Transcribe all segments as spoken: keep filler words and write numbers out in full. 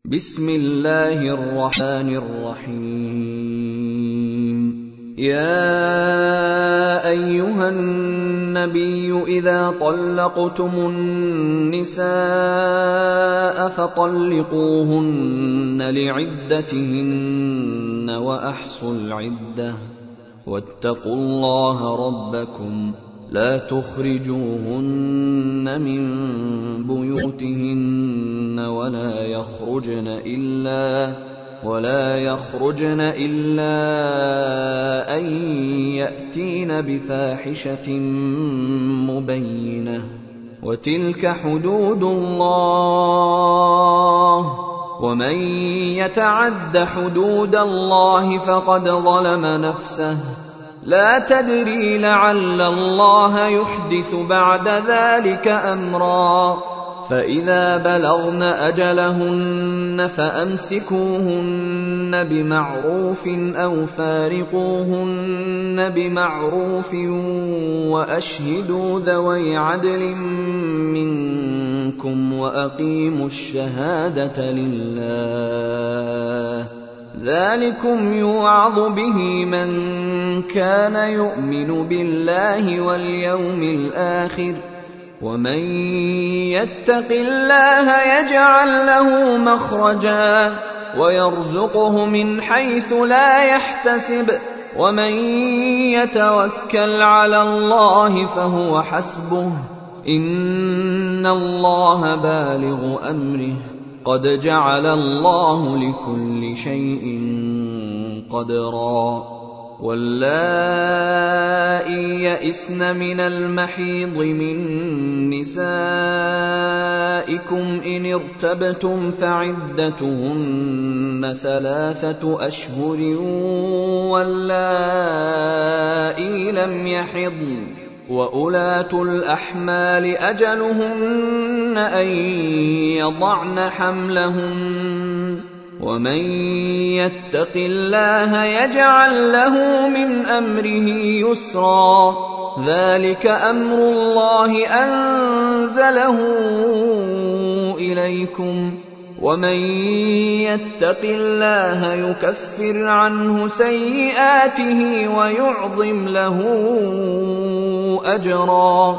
بسم الله الرحمن الرحيم. يا أيها النبي إذا طلقتم النساء فطلقوهن لعدتهن وأحصوا العدة واتقوا الله ربكم لا تخرجوهن من بيوتهن ولا يخرجن إلا ولا يخرجن إلا أن يأتين بفاحشة مبينة وتلك حدود الله ومن يتعد حدود الله فقد ظلم نفسه لا تدري لعل الله يحدث بعد ذلك أمرا فإذا بلغن أجلهن فأمسكوهن بمعروف أو فارقوهن بمعروف وأشهدوا ذوي عدل منكم وأقيموا الشهادة لله ذلكم يوعظ به من كان يؤمن بالله واليوم الآخر ومن يتق الله يجعل له مخرجا ويرزقه من حيث لا يحتسب ومن يتوكل على الله فهو حسبه إن الله بالغ أمره قد جعل الله لكل شيء قدرا واللائي يئسن من المحيض من نسائكم إن ارتبتم فعدتهن ثلاثة أشهر واللائي لم يحضن وأولاة الأحمال أجلهن أن يضعن حملهن ومن يتق الله يجعل له من أمره يسرا ذلك أمر الله أنزله إليكم ومن يتق الله يكفر عنه سيئاته ويعظم له أجرا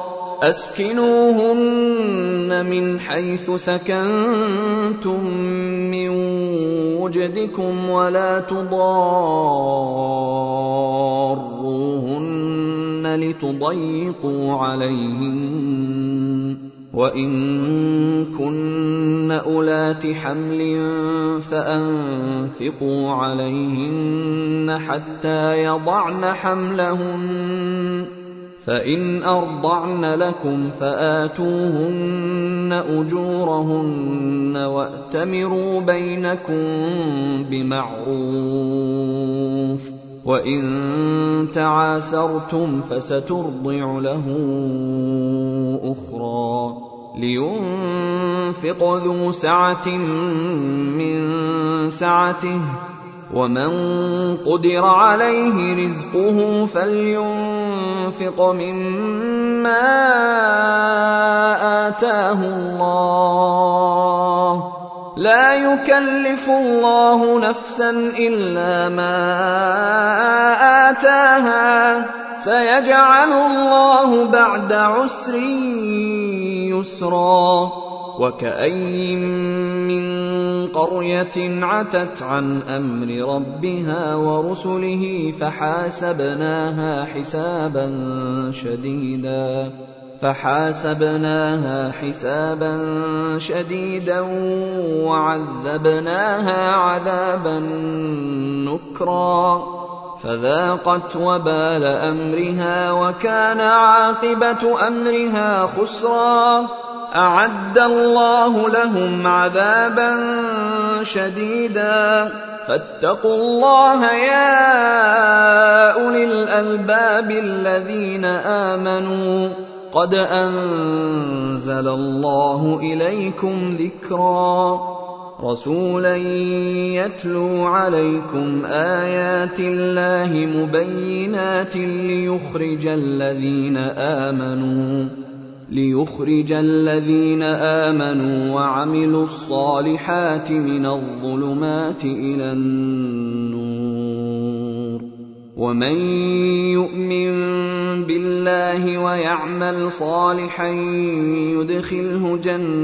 أسكنوهن من حيث سكنتم من وجدكم ولا تضاروهن لتضيقوا عليهن وإن كن أولات حمل فأنفقوا عليهن حتى يضعن حملهن فإن أرضعن لكم فآتوهن أجورهن وأتمروا بينكم بمعروف وإن تعاسرتم فسترضع له أخرى لينفق ذو سعة من سعته ومن قدر عليه رزقه فلينفق مما آتاه الله لا يكلف الله نفسا إلا ما آتاها سيجعل الله بعد عسر يسرا وكأين من قرية عتت عن أمر ربها ورسله فحاسبناها حسابا شديدا فحاسبناها حسابا شديدا وعذبناها عذابا نكرا فذاقت وبال أمرها وكان عاقبة أمرها خسرا أعد الله لهم عذابا شديدا فاتقوا الله يا أولي الألباب الذين آمنوا قد أنزل الله إليكم ذكرا رسولا يتلو عليكم آيات الله مبينات ليخرج الذين آمنوا ليخرج الذين آمنوا وعملوا الصالحات من الظلمات إلى النور ومن يؤمن بالله ويعمل صالحا يدخله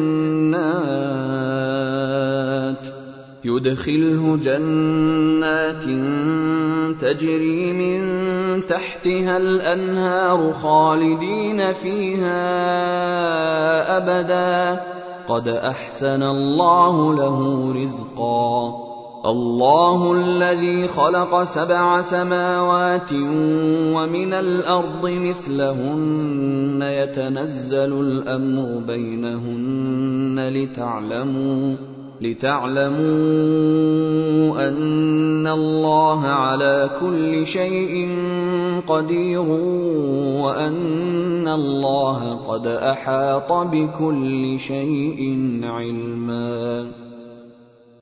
جنات يدخله جنات تجري من تحتها الأنهار خالدين فيها أبدا قد أحسن الله له رزقا الله الذي خلق سبع سماوات ومن الأرض مثلهن يتنزل الأمر بينهن لتعلموا لتعلموا أن الله على كل شيء قدير وأن الله قد أحاط بكل شيء علما